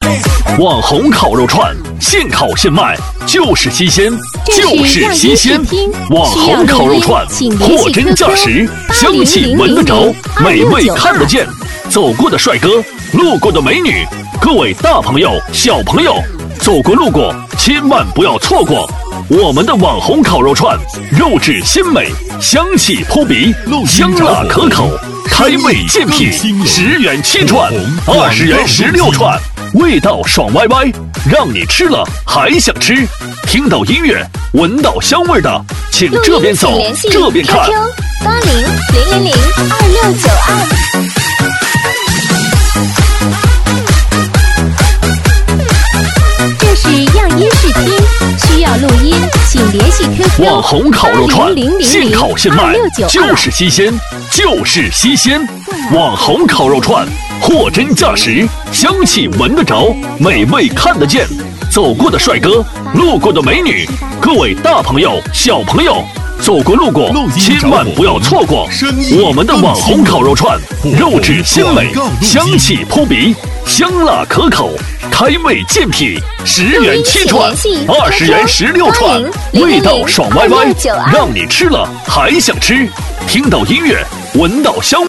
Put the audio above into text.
网红烤肉串，现烤现卖，就是新鲜，就是新鲜。网红烤肉串，货真价实，香气闻得着，美味看得见。走过的帅哥，路过的美女，各位大朋友、小朋友，走过路过，千万不要错过我们的网红烤肉串，肉质鲜美，香气扑鼻，香辣可口，开胃健脾，10元7串，20元16串，味道爽歪歪，让你吃了还想吃。听到音乐，闻到香味的，请这边走，这边看。 8000002692。这是样音视听，需要录音，请联系 QQ。 网红烤肉串，现烤现卖，就是新鲜，就是新鲜。网红烤肉串，货真价实，香气闻得着，美味看得见。走过的帅哥，路过的美女，各位大朋友、小朋友，走过路过，千万不要错过我们的网红烤肉串，肉质鲜美，香气扑鼻，香辣可口，开胃健脾，10元7串，20元16串，味道爽歪歪，让你吃了还想吃。听到音乐，闻到香。